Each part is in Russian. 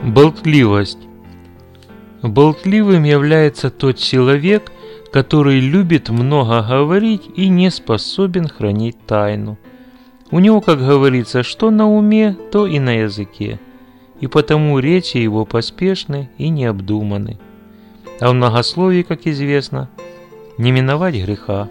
Болтливость. Болтливым является тот человек, который любит много говорить и не способен хранить тайну. У него, как говорится, что на уме, то и на языке, и потому речи его поспешны и необдуманы. А в многословии, как известно, не миновать греха.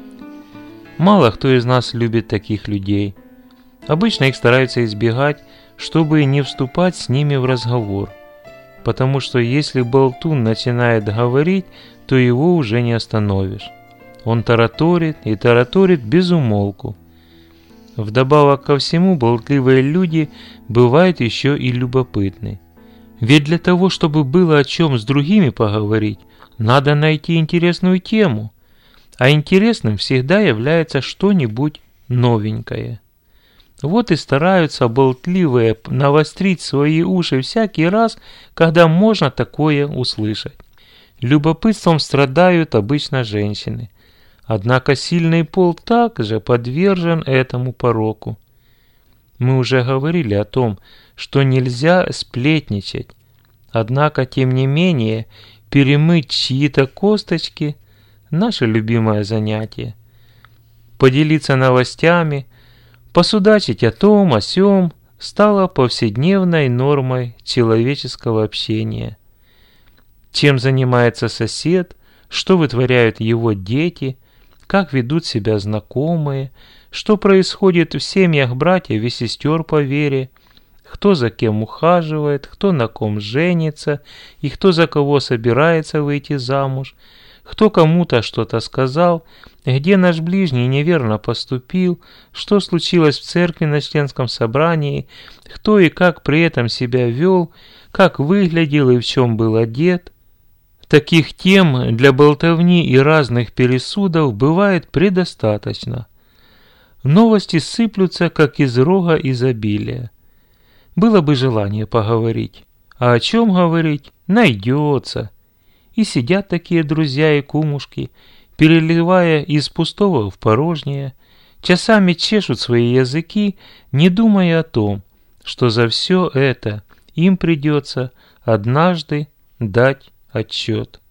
Мало кто из нас любит таких людей. Обычно их стараются избегать, чтобы не вступать с ними в разговор, потому что если болтун начинает говорить, то его уже не остановишь. Он тараторит и тараторит без умолку. Вдобавок ко всему, болтливые люди бывают еще и любопытны. Ведь для того, чтобы было о чем с другими поговорить, надо найти интересную тему, а интересным всегда является что-нибудь новенькое. Вот и стараются болтливые навострить свои уши всякий раз, когда можно такое услышать. Любопытством страдают обычно женщины. Однако сильный пол также подвержен этому пороку. Мы уже говорили о том, что нельзя сплетничать. Однако, тем не менее, перемыть чьи-то косточки – наше любимое занятие. Поделиться новостями, посудачить о том, о сём стало повседневной нормой человеческого общения. Чем занимается сосед, что вытворяют его дети, как ведут себя знакомые, что происходит в семьях братьев и сестер по вере, кто за кем ухаживает, кто на ком женится и кто за кого собирается выйти замуж, кто кому-то что-то сказал, где наш ближний неверно поступил, что случилось в церкви на членском собрании, кто и как при этом себя вел, как выглядел и в чем был одет. Таких тем для болтовни и разных пересудов бывает предостаточно. Новости сыплются, как из рога изобилия. Было бы желание поговорить. А о чем говорить? Найдется. И сидят такие друзья и кумушки, переливая из пустого в порожнее, часами чешут свои языки, не думая о том, что за все это им придется однажды дать отчет.